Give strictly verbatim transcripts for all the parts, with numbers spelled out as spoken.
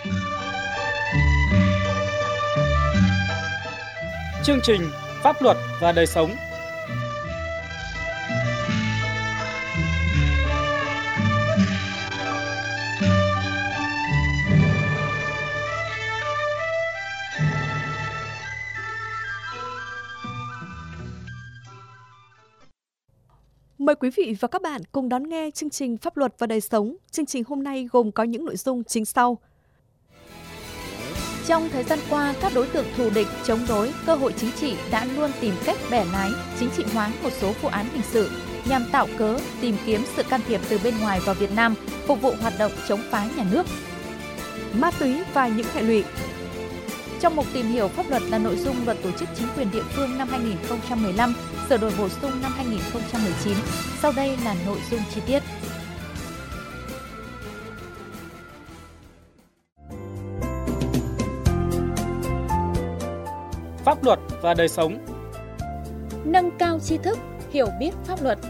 Chương trình Pháp luật và đời sống. Mời quý vị và các bạn cùng đón nghe chương trình Pháp luật và đời sống. Chương trình hôm nay gồm có những nội dung chính sau. Trong thời gian qua, các đối tượng thù địch, chống đối, cơ hội chính trị đã luôn tìm cách bẻ lái, chính trị hóa một số vụ án hình sự nhằm tạo cớ tìm kiếm sự can thiệp từ bên ngoài vào Việt Nam, phục vụ hoạt động chống phá nhà nước. Ma túy và những hệ lụy. Trong mục tìm hiểu pháp luật là nội dung Luật Tổ chức Chính quyền địa phương năm hai nghìn không trăm mười lăm, sửa đổi bổ sung năm hai nghìn không trăm mười chín. Sau đây là nội dung chi tiết. Pháp luật và đời sống. Nâng cao tri thức, hiểu biết pháp luật.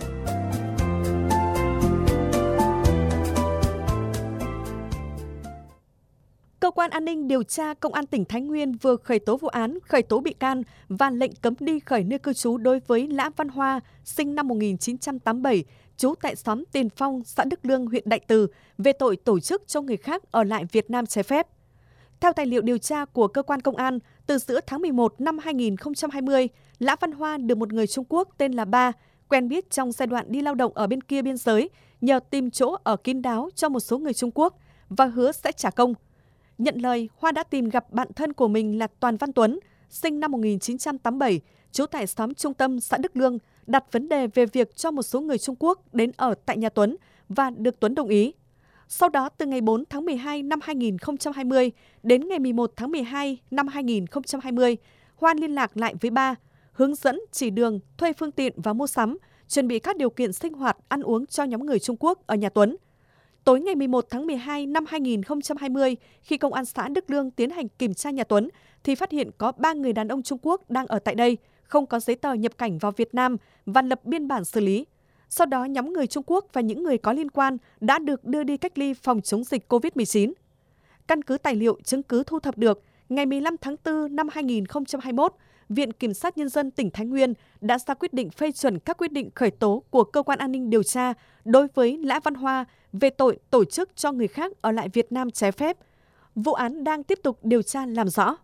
Cơ quan An ninh điều tra Công an tỉnh Thái Nguyên vừa khởi tố vụ án, khởi tố bị can và lệnh cấm đi khỏi nơi cư trú đối với Lã Văn Hoa, sinh năm một nghìn chín trăm tám mươi bảy, trú tại xóm Tiền Phong, xã Đức Lương, huyện Đại Từ, về tội tổ chức cho người khác ở lại Việt Nam trái phép. Theo tài liệu điều tra của cơ quan công an, từ giữa tháng mười một năm hai nghìn không trăm hai mươi, Lã Văn Hoa được một người Trung Quốc tên là Ba quen biết trong giai đoạn đi lao động ở bên kia biên giới, nhờ tìm chỗ ở kín đáo cho một số người Trung Quốc và hứa sẽ trả công. Nhận lời, Hoa đã tìm gặp bạn thân của mình là Toàn Văn Tuấn, sinh năm một nghìn chín trăm tám mươi bảy, trú tại xóm Trung Tâm, xã Đức Lương, đặt vấn đề về việc cho một số người Trung Quốc đến ở tại nhà Tuấn và được Tuấn đồng ý. Sau đó, từ ngày bốn tháng mười hai năm hai nghìn không trăm hai mươi đến ngày mười một tháng mười hai năm hai nghìn không trăm hai mươi, Hoa liên lạc lại với Ba, hướng dẫn, chỉ đường, thuê phương tiện và mua sắm, chuẩn bị các điều kiện sinh hoạt, ăn uống cho nhóm người Trung Quốc ở nhà Tuấn. Tối ngày mười một tháng mười hai năm hai nghìn không trăm hai mươi, khi công an xã Đức Lương tiến hành kiểm tra nhà Tuấn, thì phát hiện có ba người đàn ông Trung Quốc đang ở tại đây, không có giấy tờ nhập cảnh vào Việt Nam và lập biên bản xử lý. Sau đó, nhóm người Trung Quốc và những người có liên quan đã được đưa đi cách ly phòng chống dịch cô vít mười chín. Căn cứ tài liệu chứng cứ thu thập được, ngày mười lăm tháng tư năm hai nghìn không trăm hai mươi mốt, Viện Kiểm sát Nhân dân tỉnh Thái Nguyên đã ra quyết định phê chuẩn các quyết định khởi tố của Cơ quan An ninh điều tra đối với Lã Văn Hoa về tội tổ chức cho người khác ở lại Việt Nam trái phép. Vụ án đang tiếp tục điều tra làm rõ.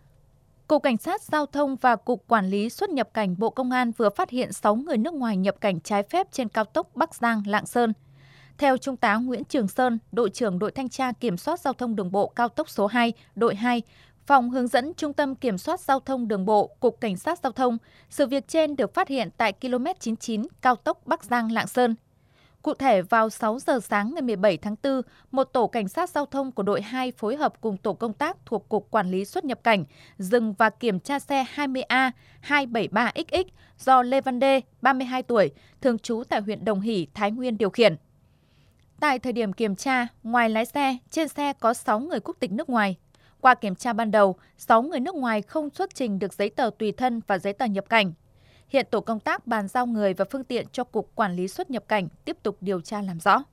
Cục Cảnh sát Giao thông và Cục Quản lý xuất nhập cảnh Bộ Công an vừa phát hiện sáu người nước ngoài nhập cảnh trái phép trên cao tốc Bắc Giang - Lạng Sơn. Theo Trung tá Nguyễn Trường Sơn, đội trưởng đội thanh tra kiểm soát giao thông đường bộ cao tốc số hai, đội hai, Phòng hướng dẫn Trung tâm Kiểm soát Giao thông Đường bộ, Cục Cảnh sát Giao thông, sự việc trên được phát hiện tại ki lô mét chín mươi chín cao tốc Bắc Giang - Lạng Sơn. Cụ thể, vào sáu giờ sáng ngày mười bảy tháng tư, một tổ cảnh sát giao thông của đội hai phối hợp cùng tổ công tác thuộc Cục Quản lý xuất nhập cảnh dừng và kiểm tra xe hai mươi A hai bảy ba X X do Lê Văn Đê, ba mươi hai tuổi, thường trú tại huyện Đồng Hỷ, Thái Nguyên điều khiển. Tại thời điểm kiểm tra, ngoài lái xe, trên xe có sáu người quốc tịch nước ngoài. Qua kiểm tra ban đầu, sáu người nước ngoài không xuất trình được giấy tờ tùy thân và giấy tờ nhập cảnh. Hiện tổ công tác bàn giao người và phương tiện cho Cục Quản lý xuất nhập cảnh tiếp tục điều tra làm rõ.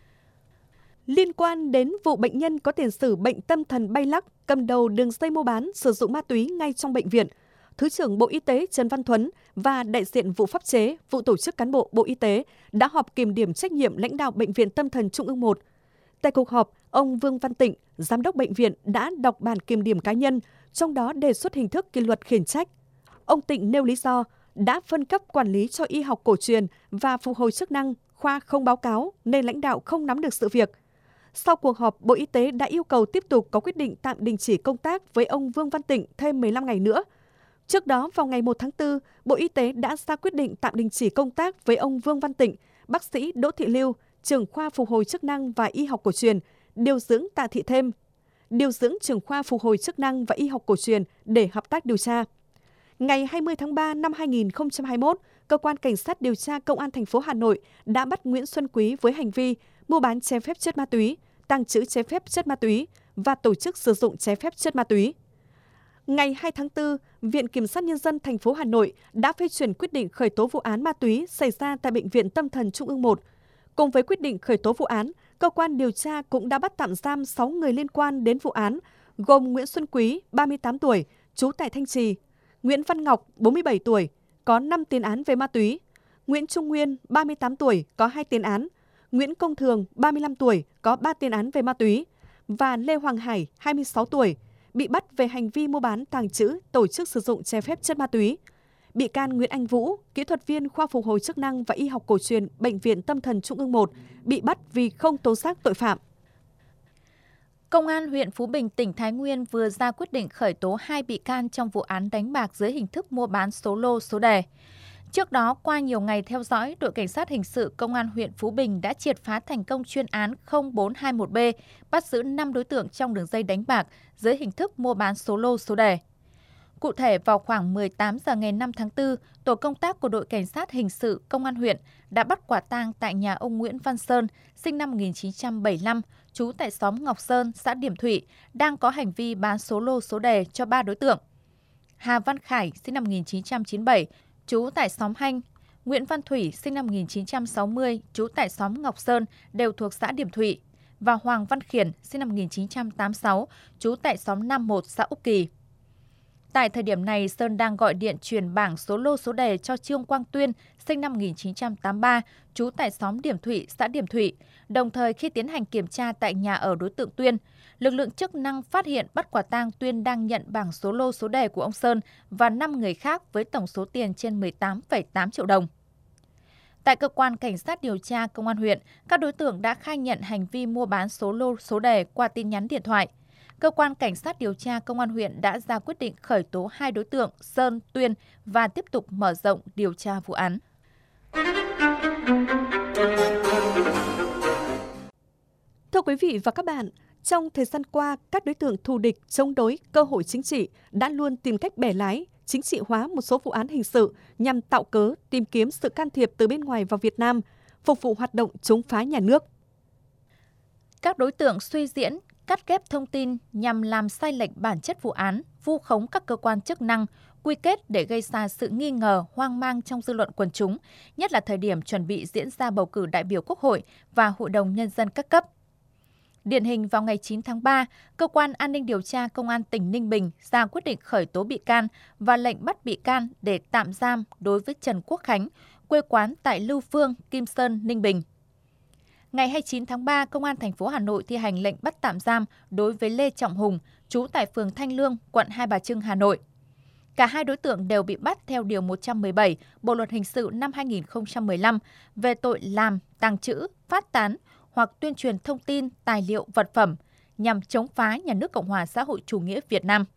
Liên quan đến vụ bệnh nhân có tiền sử bệnh tâm thần bay lắc, cầm đầu đường dây mua bán sử dụng ma túy ngay trong bệnh viện, Thứ trưởng Bộ Y tế Trần Văn Thuấn và đại diện vụ pháp chế, vụ tổ chức cán bộ Bộ Y tế đã họp kiểm điểm trách nhiệm lãnh đạo Bệnh viện Tâm thần Trung ương một. Tại cuộc họp, ông Vương Văn Tịnh, giám đốc bệnh viện đã đọc bản kiểm điểm cá nhân, trong đó đề xuất hình thức kỷ luật khiển trách. Ông Tịnh nêu lý do đã phân cấp quản lý cho y học cổ truyền và phục hồi chức năng, khoa không báo cáo nên lãnh đạo không nắm được sự việc. Sau cuộc họp, Bộ Y tế đã yêu cầu tiếp tục có quyết định tạm đình chỉ công tác với ông Vương Văn Tịnh thêm mười lăm ngày nữa. Trước đó, vào ngày một tháng tư, Bộ Y tế đã ra quyết định tạm đình chỉ công tác với ông Vương Văn Tịnh, bác sĩ Đỗ Thị Lưu, trưởng khoa phục hồi chức năng và y học cổ truyền, điều dưỡng Tạ Thị Thêm, điều dưỡng trưởng khoa phục hồi chức năng và y học cổ truyền để hợp tác điều tra. Ngày hai mươi tháng ba năm hai nghìn không trăm hai mươi mốt, Cơ quan Cảnh sát điều tra Công an thành phố Hà Nội đã bắt Nguyễn Xuân Quý với hành vi mua bán trái phép chất ma túy, tàng trữ trái phép chất ma túy và tổ chức sử dụng trái phép chất ma túy. Ngày hai tháng tư, Viện Kiểm sát Nhân dân thành phố Hà Nội đã phê chuẩn quyết định khởi tố vụ án ma túy xảy ra tại Bệnh viện Tâm thần Trung ương một. Cùng với quyết định khởi tố vụ án, cơ quan điều tra cũng đã bắt tạm giam sáu người liên quan đến vụ án, gồm Nguyễn Xuân Quý, ba mươi tám tuổi, trú tại Thanh Trì, Nguyễn Văn Ngọc, bốn mươi bảy tuổi, có năm tiền án về ma túy, Nguyễn Trung Nguyên, ba mươi tám tuổi, có hai tiền án, Nguyễn Công Thường, ba mươi lăm tuổi, có ba tiền án về ma túy và Lê Hoàng Hải, hai mươi sáu tuổi, bị bắt về hành vi mua bán, tàng trữ, tổ chức sử dụng trái phép chất ma túy. Bị can Nguyễn Anh Vũ, kỹ thuật viên khoa phục hồi chức năng và y học cổ truyền Bệnh viện Tâm thần Trung ương một, bị bắt vì không tố giác tội phạm. Công an huyện Phú Bình, tỉnh Thái Nguyên vừa ra quyết định khởi tố hai bị can trong vụ án đánh bạc dưới hình thức mua bán số lô số đề. Trước đó, qua nhiều ngày theo dõi, đội Cảnh sát Hình sự Công an huyện Phú Bình đã triệt phá thành công chuyên án không bốn hai một B, bắt giữ năm đối tượng trong đường dây đánh bạc dưới hình thức mua bán số lô số đề. Cụ thể, vào khoảng mười tám giờ ngày năm tháng tư, tổ công tác của đội Cảnh sát Hình sự Công an huyện đã bắt quả tang tại nhà ông Nguyễn Văn Sơn, sinh năm một nghìn chín trăm bảy mươi lăm, trú tại xóm Ngọc Sơn, xã Điểm Thụy, đang có hành vi bán số lô số đề cho ba đối tượng. Hà Văn Khải, sinh năm một nghìn chín trăm chín mươi bảy, trú tại xóm Hanh, Nguyễn Văn Thủy, sinh năm một nghìn chín trăm sáu mươi, trú tại xóm Ngọc Sơn, đều thuộc xã Điểm Thụy, và Hoàng Văn Khiển, sinh năm một nghìn chín trăm tám mươi sáu, trú tại xóm Nam một, xã Úc Kỳ. Tại thời điểm này, Sơn đang gọi điện truyền bảng số lô số đề cho Trương Quang Tuyên, sinh năm một nghìn chín trăm tám mươi ba, trú tại xóm Điểm Thụy, xã Điểm Thụy. Đồng thời, khi tiến hành kiểm tra tại nhà ở đối tượng Tuyên, lực lượng chức năng phát hiện bắt quả tang Tuyên đang nhận bảng số lô số đề của ông Sơn và năm người khác với tổng số tiền trên mười tám phẩy tám triệu đồng. Tại cơ quan Cảnh sát điều tra Công an huyện, các đối tượng đã khai nhận hành vi mua bán số lô số đề qua tin nhắn điện thoại. Cơ quan Cảnh sát điều tra Công an huyện đã ra quyết định khởi tố hai đối tượng Sơn, Tuyên và tiếp tục mở rộng điều tra vụ án. Thưa quý vị và các bạn, trong thời gian qua, các đối tượng thù địch chống đối cơ hội chính trị đã luôn tìm cách bẻ lái, chính trị hóa một số vụ án hình sự nhằm tạo cớ tìm kiếm sự can thiệp từ bên ngoài vào Việt Nam, phục vụ hoạt động chống phá nhà nước. Các đối tượng suy diễn, cắt ghép thông tin nhằm làm sai lệch bản chất vụ án, vu khống các cơ quan chức năng, quy kết để gây ra sự nghi ngờ, hoang mang trong dư luận quần chúng, nhất là thời điểm chuẩn bị diễn ra bầu cử đại biểu Quốc hội và Hội đồng Nhân dân các cấp. Điển hình vào ngày chín tháng ba, Cơ quan An ninh điều tra Công an tỉnh Ninh Bình ra quyết định khởi tố bị can và lệnh bắt bị can để tạm giam đối với Trần Quốc Khánh, quê quán tại Lưu Phương, Kim Sơn, Ninh Bình. Ngày hai mươi chín tháng ba, Công an thành phố Hà Nội thi hành lệnh bắt tạm giam đối với Lê Trọng Hùng, trú tại phường Thanh Lương, quận Hai Bà Trưng, Hà Nội. Cả hai đối tượng đều bị bắt theo Điều một trăm mười bảy Bộ Luật Hình sự năm hai nghìn không trăm mười lăm về tội làm, tàng trữ, phát tán hoặc tuyên truyền thông tin, tài liệu, vật phẩm nhằm chống phá nhà nước Cộng hòa xã hội chủ nghĩa Việt Nam.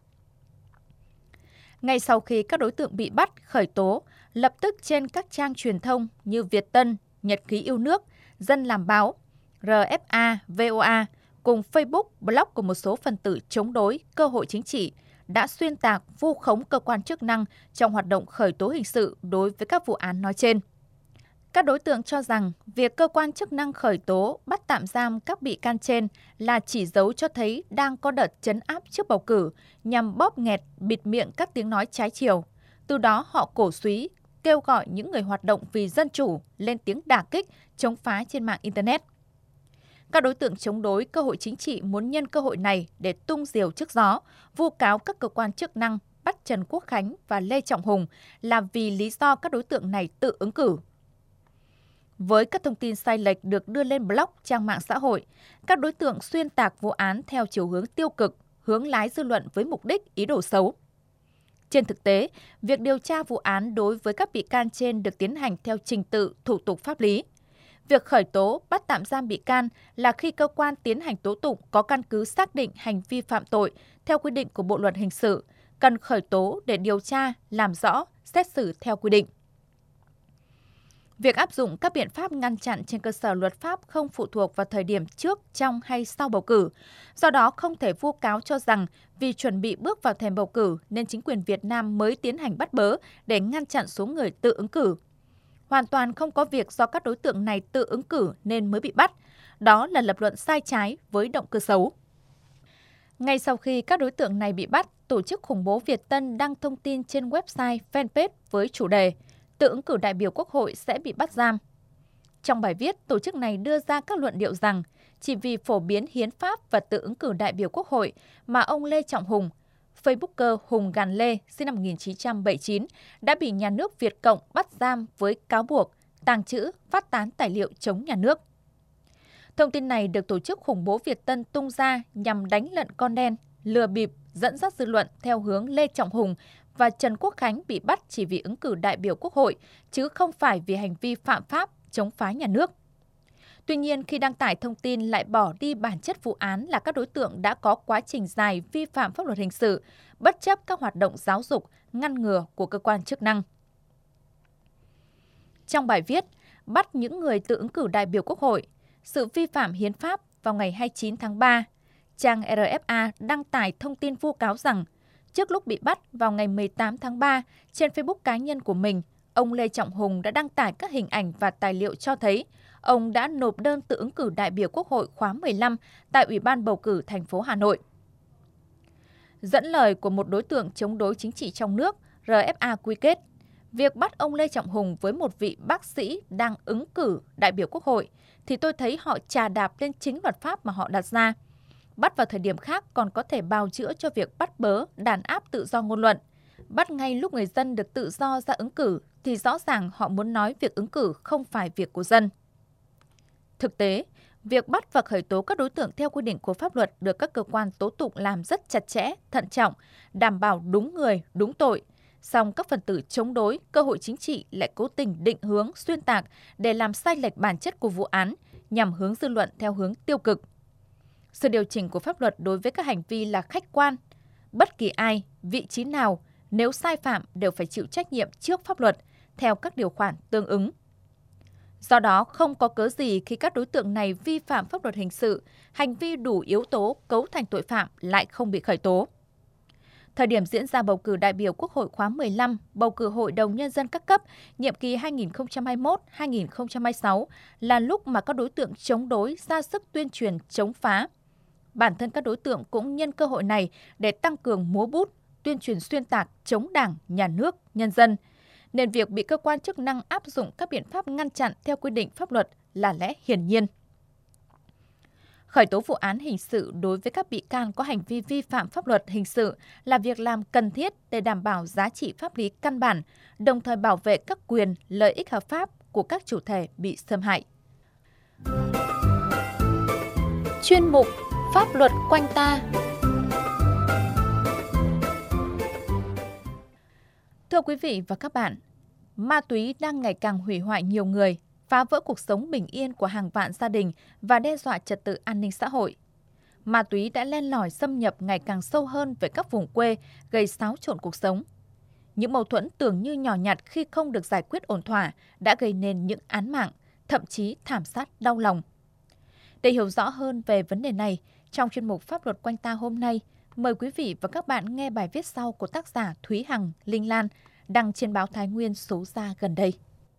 Ngay sau khi các đối tượng bị bắt, khởi tố, lập tức trên các trang truyền thông như Việt Tân, Nhật ký yêu nước, Dân làm báo, rờ ép a, vê o a cùng Facebook, blog của một số phần tử chống đối cơ hội chính trị đã xuyên tạc, vu khống cơ quan chức năng trong hoạt động khởi tố hình sự đối với các vụ án nói trên. Các đối tượng cho rằng việc cơ quan chức năng khởi tố, bắt tạm giam các bị can trên là chỉ dấu cho thấy đang có đợt trấn áp trước bầu cử nhằm bóp nghẹt, bịt miệng các tiếng nói trái chiều. Từ đó họ cổ súy, kêu gọi những người hoạt động vì dân chủ lên tiếng đả kích, chống phá trên mạng Internet. Các đối tượng chống đối cơ hội chính trị muốn nhân cơ hội này để tung diều trước gió, vu cáo các cơ quan chức năng bắt Trần Quốc Khánh và Lê Trọng Hùng là vì lý do các đối tượng này tự ứng cử. Với các thông tin sai lệch được đưa lên blog, trang mạng xã hội, các đối tượng xuyên tạc vụ án theo chiều hướng tiêu cực, hướng lái dư luận với mục đích, ý đồ xấu. Trên thực tế, việc điều tra vụ án đối với các bị can trên được tiến hành theo trình tự, thủ tục pháp lý. Việc khởi tố, bắt tạm giam bị can là khi cơ quan tiến hành tố tụng có căn cứ xác định hành vi phạm tội theo quy định của Bộ Luật Hình sự, cần khởi tố để điều tra, làm rõ, xét xử theo quy định. Việc áp dụng các biện pháp ngăn chặn trên cơ sở luật pháp không phụ thuộc vào thời điểm trước, trong hay sau bầu cử. Do đó, không thể vu cáo cho rằng vì chuẩn bị bước vào thềm bầu cử nên chính quyền Việt Nam mới tiến hành bắt bớ để ngăn chặn số người tự ứng cử. Hoàn toàn không có việc do các đối tượng này tự ứng cử nên mới bị bắt. Đó là lập luận sai trái với động cơ xấu. Ngay sau khi các đối tượng này bị bắt, tổ chức khủng bố Việt Tân đăng thông tin trên website fanpage với chủ đề tự ứng cử đại biểu Quốc hội sẽ bị bắt giam. Trong bài viết, tổ chức này đưa ra các luận điệu rằng chỉ vì phổ biến hiến pháp và tự ứng cử đại biểu Quốc hội mà ông Lê Trọng Hùng, Facebooker Hùng Gàn Lê, sinh năm một nghìn chín trăm bảy mươi chín, đã bị nhà nước Việt Cộng bắt giam với cáo buộc tàng trữ, phát tán tài liệu chống nhà nước. Thông tin này được tổ chức khủng bố Việt Tân tung ra nhằm đánh lận con đen, lừa bịp, dẫn dắt dư luận theo hướng Lê Trọng Hùng và Trần Quốc Khánh bị bắt chỉ vì ứng cử đại biểu Quốc hội, chứ không phải vì hành vi phạm pháp, chống phá nhà nước. Tuy nhiên, khi đăng tải thông tin lại bỏ đi bản chất vụ án là các đối tượng đã có quá trình dài vi phạm pháp luật hình sự, bất chấp các hoạt động giáo dục, ngăn ngừa của cơ quan chức năng. Trong bài viết, bắt những người tự ứng cử đại biểu Quốc hội, sự vi phạm hiến pháp vào ngày hai mươi chín tháng ba, trang rờ ép a đăng tải thông tin vu cáo rằng trước lúc bị bắt vào ngày mười tám tháng ba, trên Facebook cá nhân của mình, ông Lê Trọng Hùng đã đăng tải các hình ảnh và tài liệu cho thấy ông đã nộp đơn tự ứng cử đại biểu Quốc hội khóa mười lăm tại Ủy ban bầu cử thành phố Hà Nội. Dẫn lời của một đối tượng chống đối chính trị trong nước, rờ ép a quy kết, việc bắt ông Lê Trọng Hùng với một vị bác sĩ đang ứng cử đại biểu Quốc hội thì tôi thấy họ chà đạp lên chính luật pháp mà họ đặt ra. Bắt vào thời điểm khác còn có thể bào chữa cho việc bắt bớ, đàn áp tự do ngôn luận. Bắt ngay lúc người dân được tự do ra ứng cử thì rõ ràng họ muốn nói việc ứng cử không phải việc của dân. Thực tế, việc bắt và khởi tố các đối tượng theo quy định của pháp luật được các cơ quan tố tụng làm rất chặt chẽ, thận trọng, đảm bảo đúng người, đúng tội. Song các phần tử chống đối, cơ hội chính trị lại cố tình định hướng, xuyên tạc để làm sai lệch bản chất của vụ án nhằm hướng dư luận theo hướng tiêu cực. Sự điều chỉnh của pháp luật đối với các hành vi là khách quan. Bất kỳ ai, vị trí nào, nếu sai phạm đều phải chịu trách nhiệm trước pháp luật theo các điều khoản tương ứng. Do đó, không có cớ gì khi các đối tượng này vi phạm pháp luật hình sự, hành vi đủ yếu tố cấu thành tội phạm lại không bị khởi tố. Thời điểm diễn ra bầu cử đại biểu Quốc hội khóa mười lăm, bầu cử Hội đồng Nhân dân các cấp, nhiệm kỳ hai nghìn không trăm hai mươi mốt đến hai nghìn không trăm hai mươi sáu là lúc mà các đối tượng chống đối ra sức tuyên truyền chống phá. Bản thân các đối tượng cũng nhân cơ hội này để tăng cường múa bút, tuyên truyền xuyên tạc chống Đảng, Nhà nước, nhân dân. Nên việc bị cơ quan chức năng áp dụng các biện pháp ngăn chặn theo quy định pháp luật là lẽ hiển nhiên. Khởi tố vụ án hình sự đối với các bị can có hành vi vi phạm pháp luật hình sự là việc làm cần thiết để đảm bảo giá trị pháp lý căn bản, đồng thời bảo vệ các quyền, lợi ích hợp pháp của các chủ thể bị xâm hại. Chuyên mục Pháp luật quanh ta. Thưa quý vị và các bạn, ma túy đang ngày càng hủy hoại nhiều người, phá vỡ cuộc sống bình yên của hàng vạn gia đình và đe dọa trật tự an ninh xã hội. Ma túy đã len lỏi xâm nhập ngày càng sâu hơn về các vùng quê, gây xáo trộn cuộc sống. Những mâu thuẫn tưởng như nhỏ nhặt khi không được giải quyết ổn thỏa đã gây nên những án mạng, thậm chí thảm sát đau lòng. Để hiểu rõ hơn về vấn đề này, trong chuyên mục Pháp luật quanh ta hôm nay, mời quý vị và các bạn nghe bài viết sau của tác giả Thúy Hằng, Linh Lan, đăng trên báo Thái Nguyên số ra gần đây.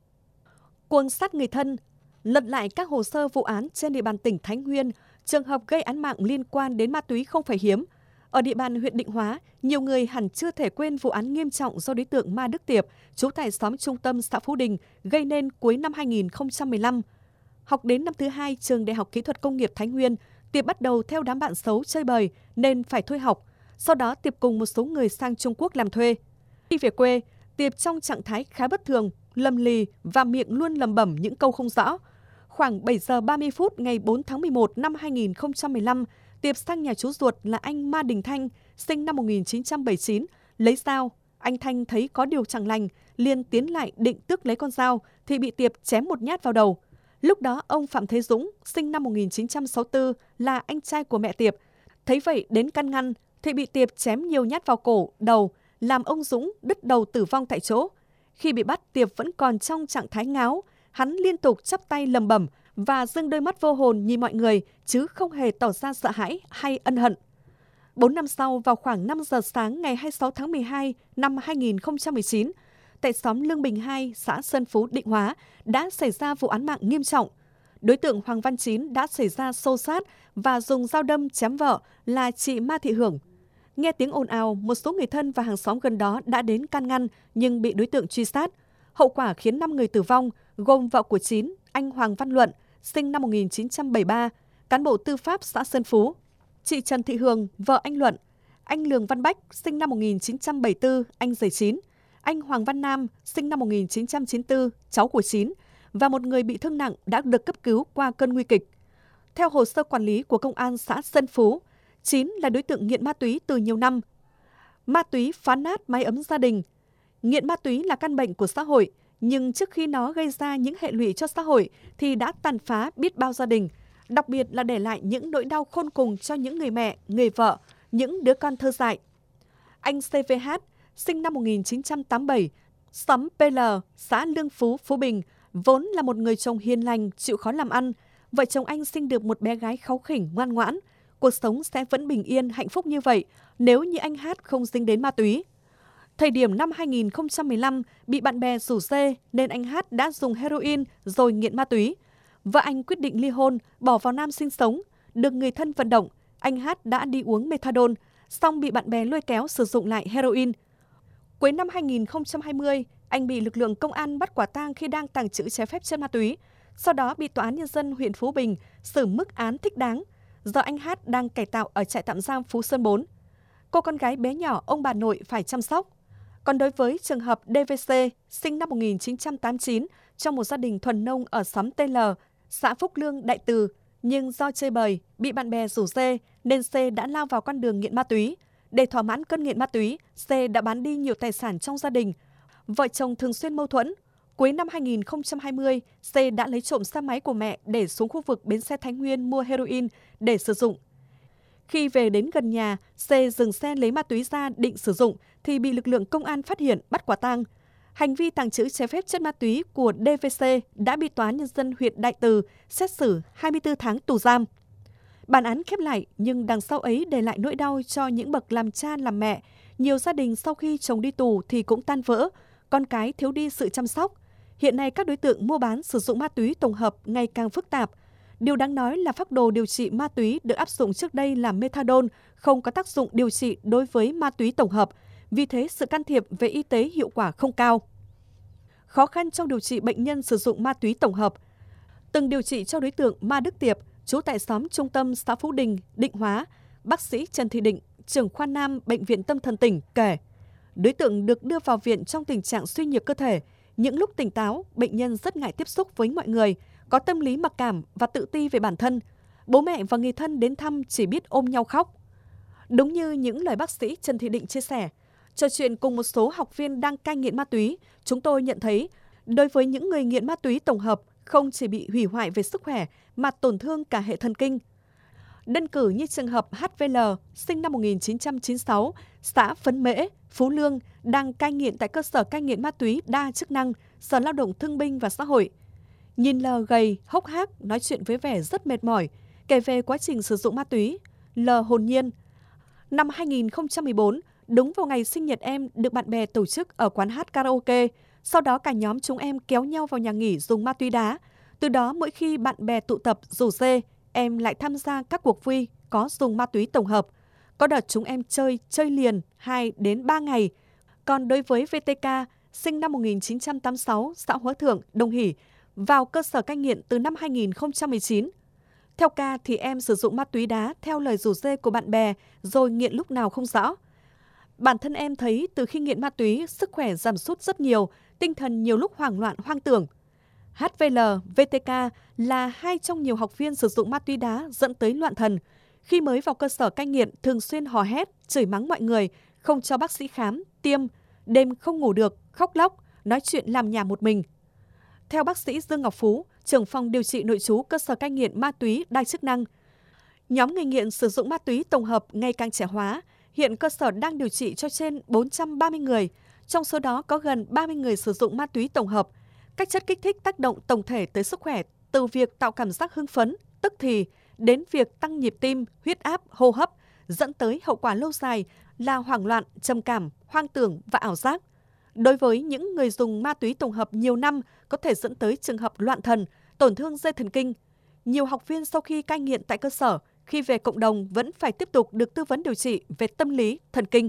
Cuồng sát người thân, lật lại các hồ sơ vụ án trên địa bàn tỉnh Thái Nguyên, trường hợp gây án mạng liên quan đến ma túy không phải hiếm. Ở địa bàn huyện Định Hóa, nhiều người hẳn chưa thể quên vụ án nghiêm trọng do đối tượng Ma Đức Tiệp, trú tại xóm Trung Tâm, xã Phú Đình, gây nên cuối năm hai nghìn không trăm mười lăm. Học đến năm thứ hai trường Đại học Kỹ thuật Công nghiệp Thái Nguyên, Tiệp bắt đầu theo đám bạn xấu chơi bời nên phải thôi học. Sau đó Tiệp cùng một số người sang Trung Quốc làm thuê. Khi về quê, Tiệp trong trạng thái khá bất thường, lầm lì và miệng luôn lẩm bẩm những câu không rõ. Khoảng bảy giờ ba mươi phút ngày bốn tháng mười một năm hai nghìn không trăm mười lăm, Tiệp sang nhà chú ruột là anh Ma Đình Thanh, sinh năm một nghìn chín trăm bảy mươi chín, lấy dao. Anh Thanh thấy có điều chẳng lành, liền tiến lại định tước lấy con dao thì bị Tiệp chém một nhát vào đầu. Lúc đó ông Phạm Thế Dũng, sinh năm một nghìn chín trăm sáu mươi tư, là anh trai của mẹ Tiệp. Thấy vậy đến can ngăn thì bị Tiệp chém nhiều nhát vào cổ, đầu, làm ông Dũng đứt đầu tử vong tại chỗ. Khi bị bắt, Tiệp vẫn còn trong trạng thái ngáo, hắn liên tục chắp tay lầm bẩm và dâng đôi mắt vô hồn nhìn mọi người, chứ không hề tỏ ra sợ hãi hay ân hận. Bốn năm sau, vào khoảng năm giờ sáng ngày hai mươi sáu tháng mười hai năm hai nghìn không trăm mười chín, tại xóm Lương Bình hai, xã Sơn Phú, Định Hóa, đã xảy ra vụ án mạng nghiêm trọng. Đối tượng Hoàng Văn Chín đã xảy ra xô xát và dùng dao đâm chém vợ là chị Ma Thị Hưởng. Nghe tiếng ồn ào, một số người thân và hàng xóm gần đó đã đến can ngăn nhưng bị đối tượng truy sát. Hậu quả khiến năm người tử vong, gồm vợ của Chín, anh Hoàng Văn Luận, sinh năm một nghìn chín trăm bảy mươi ba, cán bộ tư pháp xã Sơn Phú, chị Trần Thị Hường, vợ anh Luận, anh Lường Văn Bách, sinh năm một nghìn chín trăm bảy mươi tư, anh rể Chín, anh Hoàng Văn Nam, sinh năm một nghìn chín trăm chín mươi tư, cháu của Chín, và một người bị thương nặng đã được cấp cứu qua cơn nguy kịch. Theo hồ sơ quản lý của Công an xã Sơn Phú, Chín là đối tượng nghiện ma túy từ nhiều năm. Ma túy phá nát mái ấm gia đình. Nghiện ma túy là căn bệnh của xã hội, nhưng trước khi nó gây ra những hệ lụy cho xã hội thì đã tàn phá biết bao gia đình, đặc biệt là để lại những nỗi đau khôn cùng cho những người mẹ, người vợ, những đứa con thơ dại. Anh xê vê hát, sinh năm một nghìn chín trăm tám mươi bảy, xóm pê lờ, xã Lương Phú, Phú Bình, vốn là một người chồng hiền lành, chịu khó làm ăn. Vợ chồng anh sinh được một bé gái kháu khỉnh, ngoan ngoãn. Cuộc sống sẽ vẫn bình yên, hạnh phúc như vậy nếu như anh Hát không dính đến ma túy. Thời điểm năm hai nghìn không trăm mười lăm, bị bạn bè rủ rê nên anh Hát đã dùng heroin rồi nghiện ma túy. Vợ anh quyết định ly hôn, bỏ vào Nam sinh sống. Được người thân vận động, anh Hát đã đi uống methadone, xong bị bạn bè lôi kéo sử dụng lại heroin. Cuối năm hai nghìn không trăm hai mươi, anh bị lực lượng công an bắt quả tang khi đang tàng trữ trái phép chất ma túy. Sau đó bị Tòa án Nhân dân huyện Phú Bình xử mức án thích đáng, do anh Hát đang cải tạo ở trại tạm giam Phú Sơn bốn. Cô con gái bé nhỏ ông bà nội phải chăm sóc. Còn đối với trường hợp đê vê xê, sinh năm một nghìn chín trăm tám mươi chín, trong một gia đình thuần nông ở xóm tê lờ, xã Phúc Lương, Đại Từ, nhưng do chơi bời, bị bạn bè rủ rê nên C đã lao vào con đường nghiện ma túy. Để thỏa mãn cơn nghiện ma túy, C đã bán đi nhiều tài sản trong gia đình. Vợ chồng thường xuyên mâu thuẫn. Cuối năm hai nghìn không trăm hai mươi, C đã lấy trộm xe máy của mẹ để xuống khu vực bến xe Thái Nguyên mua heroin để sử dụng. Khi về đến gần nhà, C dừng xe lấy ma túy ra định sử dụng thì bị lực lượng công an phát hiện bắt quả tang. Hành vi tàng trữ trái phép chất ma túy của đê vê xê đã bị Tòa án Nhân dân huyện Đại Từ xét xử hai mươi tư tháng tù giam. Bản án khép lại nhưng đằng sau ấy để lại nỗi đau cho những bậc làm cha làm mẹ. Nhiều gia đình sau khi chồng đi tù thì cũng tan vỡ, con cái thiếu đi sự chăm sóc. Hiện nay các đối tượng mua bán sử dụng ma túy tổng hợp ngày càng phức tạp. Điều đáng nói là phác đồ điều trị ma túy được áp dụng trước đây là methadone, không có tác dụng điều trị đối với ma túy tổng hợp. Vì thế, sự can thiệp về y tế hiệu quả không cao. Khó khăn trong điều trị bệnh nhân sử dụng ma túy tổng hợp. Từng điều trị cho đối tượng Ma Đức Tiệp, trú tại xóm Trung Tâm, xã Phú Đình, Định Hóa, bác sĩ Trần Thị Định, trưởng khoa Nam Bệnh viện Tâm thần tỉnh kể, đối tượng được đưa vào viện trong tình trạng suy nhược cơ thể. Những lúc tỉnh táo, bệnh nhân rất ngại tiếp xúc với mọi người, có tâm lý mặc cảm và tự ti về bản thân. Bố mẹ và người thân đến thăm chỉ biết ôm nhau khóc. Đúng như những lời bác sĩ Trần Thị Định chia sẻ, trò chuyện cùng một số học viên đang cai nghiện ma túy, chúng tôi nhận thấy đối với những người nghiện ma túy tổng hợp không chỉ bị hủy hoại về sức khỏe mà tổn thương cả hệ thần kinh. Đơn cử như trường hợp hát vê lờ, sinh năm một nghìn chín trăm chín mươi sáu, xã Phấn Mễ, Phú Lương, đang cai nghiện tại cơ sở cai nghiện ma túy đa chức năng, Sở Lao động Thương binh và Xã hội. Nhìn L gầy, hốc hác, nói chuyện với vẻ rất mệt mỏi, kể về quá trình sử dụng ma túy. L hồn nhiên. Năm hai nghìn không trăm mười bốn, đúng vào ngày sinh nhật em được bạn bè tổ chức ở quán hát karaoke. Sau đó cả nhóm chúng em kéo nhau vào nhà nghỉ dùng ma túy đá. Từ đó mỗi khi bạn bè tụ tập rủ rê, em lại tham gia các cuộc vui có dùng ma túy tổng hợp. Có đợt chúng em chơi, chơi liền hai đến ba ngày. Còn đối với vê tê ca, sinh năm một nghìn chín trăm tám mươi sáu, xã Hóa Thượng, Đồng Hỷ, vào cơ sở cai nghiện từ năm hai nghìn không trăm mười chín. Theo ca thì em sử dụng ma túy đá theo lời rủ rê của bạn bè rồi nghiện lúc nào không rõ. Bản thân em thấy từ khi nghiện ma túy, sức khỏe giảm sút rất nhiều, tinh thần nhiều lúc hoảng loạn hoang tưởng. hát vê lờ, vê tê ca là hai trong nhiều học viên sử dụng ma túy đá dẫn tới loạn thần. Khi mới vào cơ sở cai nghiện, thường xuyên hò hét, chửi mắng mọi người, không cho bác sĩ khám, tiêm, đêm không ngủ được, khóc lóc, nói chuyện làm nhảm một mình. Theo bác sĩ Dương Ngọc Phú, trưởng phòng điều trị nội trú cơ sở cai nghiện ma túy đa chức năng, nhóm người nghiện sử dụng ma túy tổng hợp ngày càng trẻ hóa. Hiện cơ sở đang điều trị cho trên bốn trăm ba mươi người, trong số đó có gần ba mươi người sử dụng ma túy tổng hợp. Các chất kích thích tác động tổng thể tới sức khỏe, từ việc tạo cảm giác hưng phấn, tức thì, đến việc tăng nhịp tim, huyết áp, hô hấp, dẫn tới hậu quả lâu dài là hoảng loạn, trầm cảm, hoang tưởng và ảo giác. Đối với những người dùng ma túy tổng hợp nhiều năm, có thể dẫn tới trường hợp loạn thần, tổn thương dây thần kinh. Nhiều học viên sau khi cai nghiện tại cơ sở, khi về cộng đồng vẫn phải tiếp tục được tư vấn điều trị về tâm lý, thần kinh.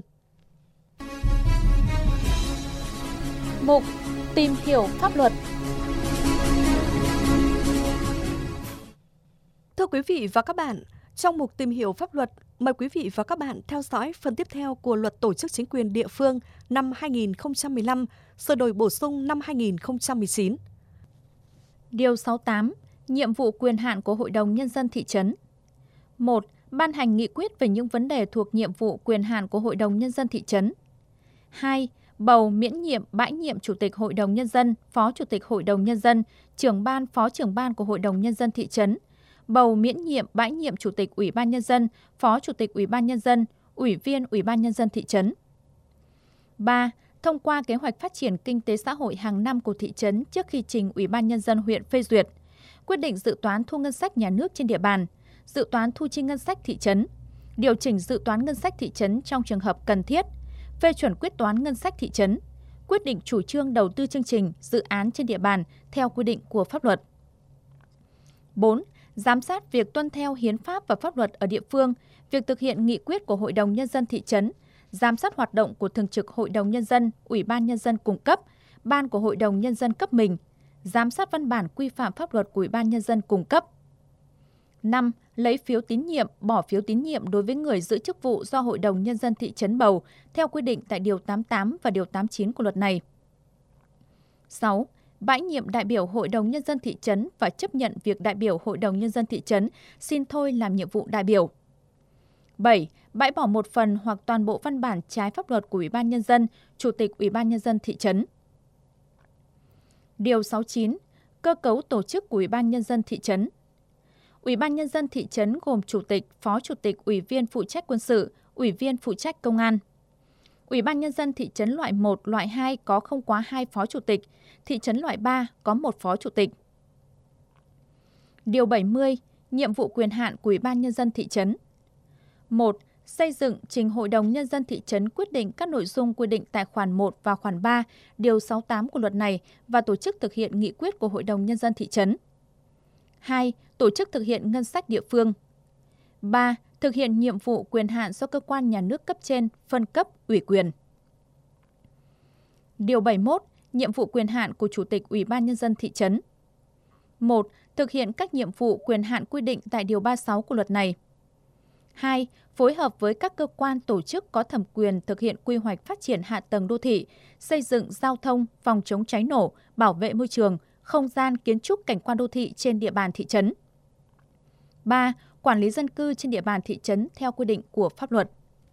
Mục Tìm hiểu pháp luật. Thưa quý vị và các bạn, trong mục tìm hiểu pháp luật, mời quý vị và các bạn theo dõi phần tiếp theo của Luật Tổ chức Chính quyền Địa phương năm hai nghìn không trăm mười lăm, sửa đổi bổ sung năm hai nghìn không trăm mười chín. Điều sáu mươi tám. Nhiệm vụ quyền hạn của Hội đồng Nhân dân thị trấn. một. Ban hành nghị quyết về những vấn đề thuộc nhiệm vụ quyền hạn của Hội đồng Nhân dân thị trấn. hai. Bầu miễn nhiệm bãi nhiệm Chủ tịch Hội đồng Nhân dân, Phó Chủ tịch Hội đồng Nhân dân, trưởng ban, Phó trưởng ban của Hội đồng Nhân dân thị trấn. Bầu miễn nhiệm bãi nhiệm Chủ tịch Ủy ban Nhân dân, Phó Chủ tịch Ủy ban Nhân dân, Ủy viên Ủy ban Nhân dân thị trấn. ba. Thông qua kế hoạch phát triển kinh tế xã hội hàng năm của thị trấn trước khi trình Ủy ban Nhân dân huyện phê duyệt. Quyết định dự toán thu ngân sách nhà nước trên địa bàn, dự toán thu chi ngân sách thị trấn, điều chỉnh dự toán ngân sách thị trấn trong trường hợp cần thiết, phê chuẩn quyết toán ngân sách thị trấn, quyết định chủ trương đầu tư chương trình, dự án trên địa bàn theo quy định của pháp luật. bốn. Giám sát việc tuân theo hiến pháp và pháp luật ở địa phương, việc thực hiện nghị quyết của Hội đồng Nhân dân thị trấn, giám sát hoạt động của Thường trực Hội đồng Nhân dân, Ủy ban Nhân dân cung cấp, ban của Hội đồng Nhân dân cấp mình, giám sát văn bản quy phạm pháp luật của Ủy ban Nhân dân cung cấp. năm. Lấy phiếu tín nhiệm, bỏ phiếu tín nhiệm đối với người giữ chức vụ do Hội đồng Nhân dân thị trấn bầu theo quy định tại Điều tám mươi tám và Điều tám mươi chín của luật này. sáu. Bãi nhiệm đại biểu Hội đồng Nhân dân thị trấn và chấp nhận việc đại biểu Hội đồng Nhân dân thị trấn xin thôi làm nhiệm vụ đại biểu. bảy. Bãi bỏ một phần hoặc toàn bộ văn bản trái pháp luật của Ủy ban Nhân dân, Chủ tịch Ủy ban Nhân dân thị trấn. Điều sáu mươi chín. Cơ cấu tổ chức của Ủy ban Nhân dân thị trấn. Ủy ban Nhân dân thị trấn gồm Chủ tịch, Phó Chủ tịch, Ủy viên phụ trách quân sự, Ủy viên phụ trách công an. Ủy ban Nhân dân thị trấn loại một, loại hai có không quá hai Phó Chủ tịch, thị trấn loại ba có một Phó Chủ tịch. Điều bảy mươi. Nhiệm vụ quyền hạn của Ủy ban Nhân dân thị trấn. một. Xây dựng trình Hội đồng Nhân dân thị trấn quyết định các nội dung quy định tại khoản một và khoản ba, điều sáu mươi tám của luật này và tổ chức thực hiện nghị quyết của Hội đồng Nhân dân thị trấn. hai. Tổ chức thực hiện ngân sách địa phương. ba. Thực hiện nhiệm vụ quyền hạn do cơ quan nhà nước cấp trên phân cấp ủy quyền. Điều bảy mươi mốt. Nhiệm vụ quyền hạn của Chủ tịch Ủy ban Nhân dân thị trấn. một. Thực hiện các nhiệm vụ quyền hạn quy định tại Điều ba mươi sáu của luật này. hai. Phối hợp với các cơ quan tổ chức có thẩm quyền thực hiện quy hoạch phát triển hạ tầng đô thị, xây dựng giao thông, phòng chống cháy nổ, bảo vệ môi trường, không gian kiến trúc cảnh quan đô thị trên địa bàn thị trấn. ba. Quản lý dân cư trên địa bàn thị trấn theo quy định của pháp luật.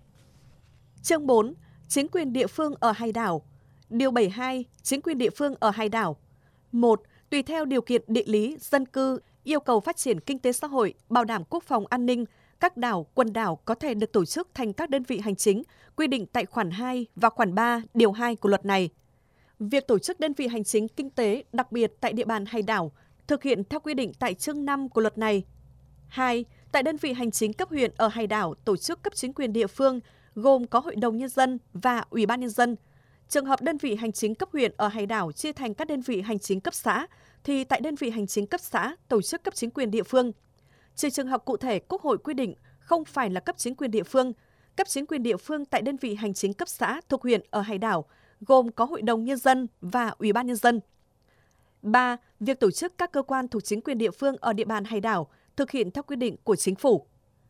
Chương bốn. Chính quyền địa phương ở hải đảo. Điều bảy mươi hai. Chính quyền địa phương ở hải đảo. một. Tùy theo điều kiện địa lý, dân cư, yêu cầu phát triển kinh tế xã hội, bảo đảm quốc phòng an ninh, các đảo, quần đảo có thể được tổ chức thành các đơn vị hành chính quy định tại khoản hai và khoản ba, điều hai của luật này. Việc tổ chức đơn vị hành chính kinh tế đặc biệt tại địa bàn hải đảo thực hiện theo quy định tại chương năm của luật này. hai. Tại đơn vị hành chính cấp huyện ở hải đảo tổ chức cấp chính quyền địa phương gồm có Hội đồng Nhân dân và Ủy ban Nhân dân. Trường hợp đơn vị hành chính cấp huyện ở hải đảo chia thành các đơn vị hành chính cấp xã, thì tại đơn vị hành chính cấp xã tổ chức cấp chính quyền địa phương. Trừ trường hợp cụ thể Quốc hội quy định không phải là cấp chính quyền địa phương, cấp chính quyền địa phương tại đơn vị hành chính cấp xã thuộc huyện ở hải đảo gồm có Hội đồng Nhân dân và Ủy ban Nhân dân. ba. Việc tổ chức các cơ quan thuộc chính quyền địa phương ở địa bàn hải đảo thực hiện theo quy định của Chính phủ.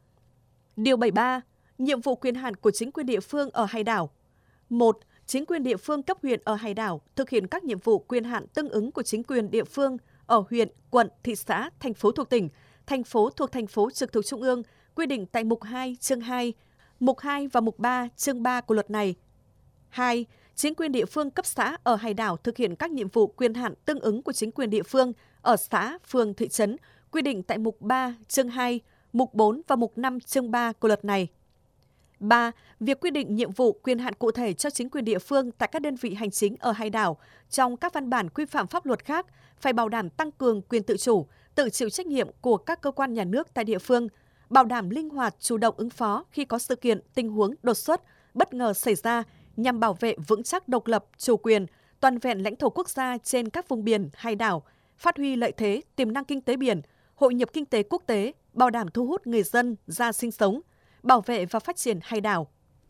Điều bảy mươi ba. Nhiệm vụ quyền hạn của chính quyền địa phương ở hải đảo. một. Chính quyền địa phương cấp huyện ở hải đảo thực hiện các nhiệm vụ quyền hạn tương ứng của chính quyền địa phương ở huyện, quận, thị xã, thành phố thuộc tỉnh, thành phố thuộc thành phố trực thuộc Trung ương, quy định tại mục hai, chương hai, mục hai và mục ba, chương ba của luật này. hai. Chính quyền địa phương cấp xã ở hải đảo thực hiện các nhiệm vụ quyền hạn tương ứng của chính quyền địa phương ở xã, phường, thị trấn, quy định tại mục ba, chương hai, mục bốn và mục năm, chương ba của luật này. ba. Việc quy định nhiệm vụ quyền hạn cụ thể cho chính quyền địa phương tại các đơn vị hành chính ở hải đảo trong các văn bản quy phạm pháp luật khác phải bảo đảm tăng cường quyền tự chủ, tự chịu trách nhiệm của các cơ quan nhà nước tại địa phương, bảo đảm linh hoạt, chủ động ứng phó khi có sự kiện, tình huống đột xuất, bất ngờ xảy ra nhằm bảo vệ vững chắc độc lập, chủ quyền, toàn vẹn lãnh thổ quốc gia trên các vùng biển, hải đảo, phát huy lợi thế, tiềm năng kinh tế biển, hội nhập kinh tế quốc tế, bảo đảm thu hút người dân ra sinh sống, bảo vệ và phát triển hải đảo.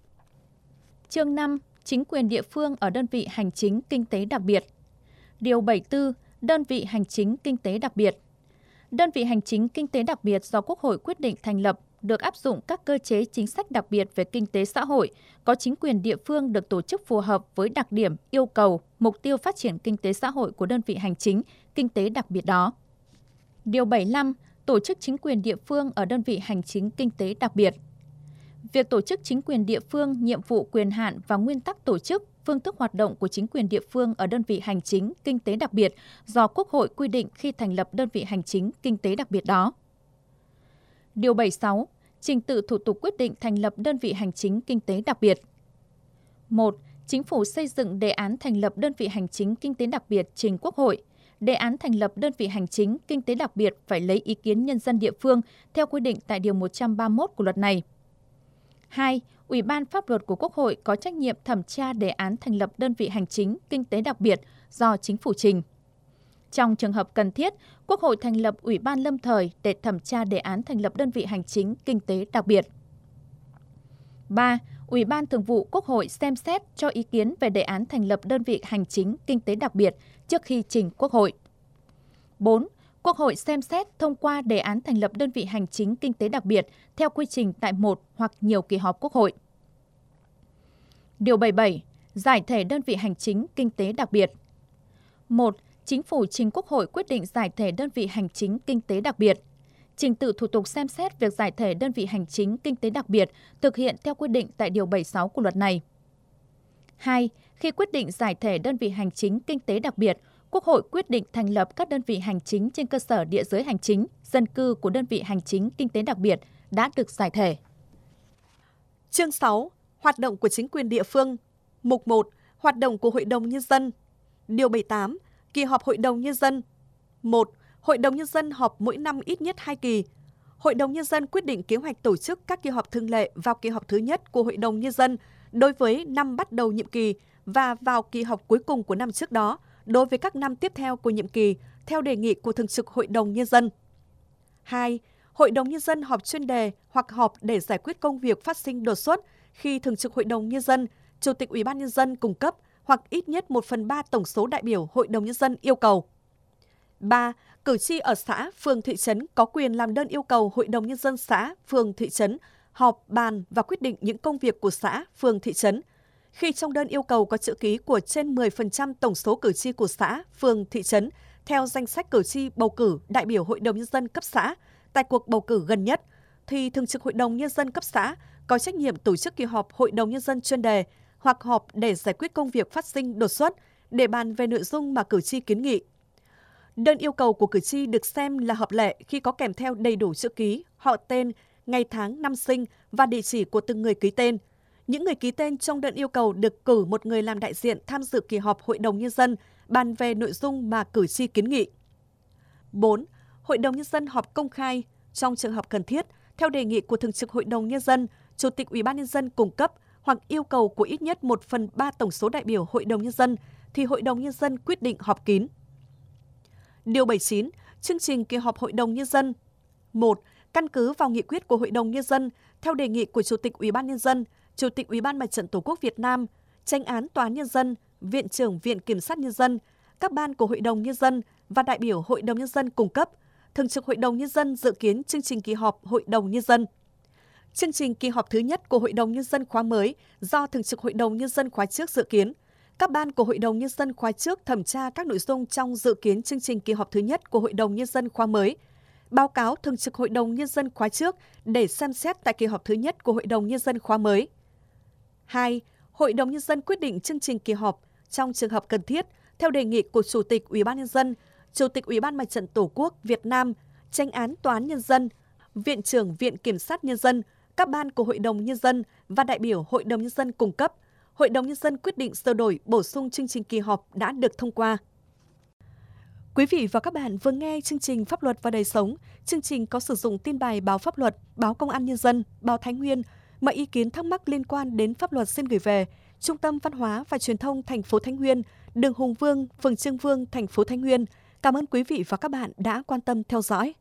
Chương năm. Chính quyền địa phương ở đơn vị hành chính kinh tế đặc biệt. Điều bảy mươi tư. Đơn vị hành chính kinh tế đặc biệt. Đơn vị hành chính kinh tế đặc biệt do Quốc hội quyết định thành lập được áp dụng các cơ chế chính sách đặc biệt về kinh tế xã hội, có chính quyền địa phương được tổ chức phù hợp với đặc điểm, yêu cầu, mục tiêu phát triển kinh tế xã hội của đơn vị hành chính kinh tế đặc biệt đó. Điều bảy mươi lăm. Tổ chức chính quyền địa phương ở đơn vị hành chính kinh tế đặc biệt. Việc tổ chức chính quyền địa phương, nhiệm vụ, quyền hạn và nguyên tắc tổ chức, phương thức hoạt động của chính quyền địa phương ở đơn vị hành chính kinh tế đặc biệt do Quốc hội quy định khi thành lập đơn vị hành chính kinh tế đặc biệt đó. Điều bảy mươi sáu. Trình tự thủ tục quyết định thành lập đơn vị hành chính kinh tế đặc biệt. một. Chính phủ xây dựng đề án thành lập đơn vị hành chính kinh tế đặc biệt trình Quốc hội. Đề án thành lập đơn vị hành chính kinh tế đặc biệt phải lấy ý kiến nhân dân địa phương theo quy định tại Điều một trăm ba mươi mốt của luật này. hai. Ủy ban Pháp luật của Quốc hội có trách nhiệm thẩm tra đề án thành lập đơn vị hành chính kinh tế đặc biệt do Chính phủ trình. Trong trường hợp cần thiết, Quốc hội thành lập Ủy ban lâm thời để thẩm tra đề án thành lập đơn vị hành chính kinh tế đặc biệt. ba. Ủy ban Thường vụ Quốc hội xem xét cho ý kiến về đề án thành lập đơn vị hành chính kinh tế đặc biệt trước khi trình Quốc hội. bốn. Quốc hội xem xét thông qua đề án thành lập đơn vị hành chính kinh tế đặc biệt theo quy trình tại một hoặc nhiều kỳ họp Quốc hội. Điều bảy mươi bảy. Giải thể đơn vị hành chính kinh tế đặc biệt. một. Chính phủ trình Quốc hội quyết định giải thể đơn vị hành chính kinh tế đặc biệt. Trình tự thủ tục xem xét việc giải thể đơn vị hành chính kinh tế đặc biệt thực hiện theo quy định tại Điều bảy mươi sáu của luật này. hai. Khi quyết định giải thể đơn vị hành chính kinh tế đặc biệt, Quốc hội quyết định thành lập các đơn vị hành chính trên cơ sở địa giới hành chính, dân cư của đơn vị hành chính kinh tế đặc biệt đã được giải thể. Chương sáu. Hoạt động của chính quyền địa phương. Mục một. Hoạt động của Hội đồng Nhân dân. Điều bảy mươi tám. Kỳ họp Hội đồng Nhân dân. một. Hội đồng Nhân dân họp mỗi năm ít nhất hai kỳ. Hội đồng Nhân dân quyết định kế hoạch tổ chức các kỳ họp thường lệ vào kỳ họp thứ nhất của Hội đồng Nhân dân đối với năm bắt đầu nhiệm kỳ và vào kỳ họp cuối cùng của năm trước đó đối với các năm tiếp theo của nhiệm kỳ theo đề nghị của Thường trực Hội đồng Nhân dân. hai. Hội đồng Nhân dân họp chuyên đề hoặc họp để giải quyết công việc phát sinh đột xuất khi Thường trực Hội đồng Nhân dân, Chủ tịch Ủy ban Nhân dân cung cấp hoặc ít nhất một phần ba tổng số đại biểu Hội đồng Nhân dân yêu cầu. ba. Cử tri ở xã, phường, thị trấn có quyền làm đơn yêu cầu Hội đồng Nhân dân xã, phường, thị trấn họp, bàn và quyết định những công việc của xã, phường, thị trấn. Khi trong đơn yêu cầu có chữ ký của trên mười phần trăm tổng số cử tri của xã, phường, thị trấn theo danh sách cử tri bầu cử đại biểu Hội đồng Nhân dân cấp xã tại cuộc bầu cử gần nhất, thì Thường trực Hội đồng Nhân dân cấp xã có trách nhiệm tổ chức kỳ họp Hội đồng Nhân dân chuyên đề hoặc họp để giải quyết công việc phát sinh đột xuất để bàn về nội dung mà cử tri kiến nghị. Đơn yêu cầu của cử tri được xem là hợp lệ khi có kèm theo đầy đủ chữ ký, họ tên, ngày tháng, năm sinh và địa chỉ của từng người ký tên. Những người ký tên trong đơn yêu cầu được cử một người làm đại diện tham dự kỳ họp Hội đồng Nhân dân bàn về nội dung mà cử tri kiến nghị. bốn. Hội đồng Nhân dân họp công khai trong trường hợp cần thiết theo đề nghị của Thường trực Hội đồng Nhân dân, Chủ tịch Ủy ban Nhân dân cung cấp hoặc yêu cầu của ít nhất một phần ba tổng số đại biểu Hội đồng Nhân dân thì Hội đồng Nhân dân quyết định họp kín. Điều bảy mươi chín. Chương trình kỳ họp Hội đồng Nhân dân. một. Căn cứ vào nghị quyết của Hội đồng Nhân dân theo đề nghị của Chủ tịch Ủy ban Nhân dân, Chủ tịch Ủy ban Mặt trận Tổ quốc Việt Nam, Chánh án Tòa án Nhân dân, Viện trưởng Viện Kiểm sát Nhân dân, các ban của Hội đồng Nhân dân và đại biểu Hội đồng Nhân dân cung cấp, Thường trực Hội đồng Nhân dân dự kiến chương trình kỳ họp Hội đồng Nhân dân. Chương trình kỳ họp thứ nhất của Hội đồng Nhân dân khóa mới do Thường trực Hội đồng Nhân dân khóa trước dự kiến. Các ban của Hội đồng Nhân dân khóa trước thẩm tra các nội dung trong dự kiến chương trình kỳ họp thứ nhất của Hội đồng Nhân dân khóa mới. Báo cáo Thường trực Hội đồng Nhân dân khóa trước để xem xét tại kỳ họp thứ nhất của Hội đồng Nhân dân khóa mới. hai. Hội đồng Nhân dân quyết định chương trình kỳ họp trong trường hợp cần thiết theo đề nghị của Chủ tịch Ủy ban Nhân dân, Chủ tịch Ủy ban Mặt trận Tổ quốc Việt Nam, Chánh án Tòa án Nhân dân, Viện trưởng Viện Kiểm sát Nhân dân, các ban của Hội đồng Nhân dân và đại biểu Hội đồng Nhân dân cung cấp. Hội đồng Nhân dân quyết định sửa đổi, bổ sung chương trình kỳ họp đã được thông qua. Quý vị và các bạn vừa nghe chương trình Pháp luật và đời sống. Chương trình có sử dụng tin bài báo Pháp luật, báo Công an Nhân dân, báo Thái Nguyên. Mọi ý kiến thắc mắc liên quan đến pháp luật xin gửi về Trung tâm Văn hóa và Truyền thông thành phố Thái Nguyên, đường Hùng Vương, phường Trương Vương, thành phố Thái Nguyên. Cảm ơn quý vị và các bạn đã quan tâm theo dõi.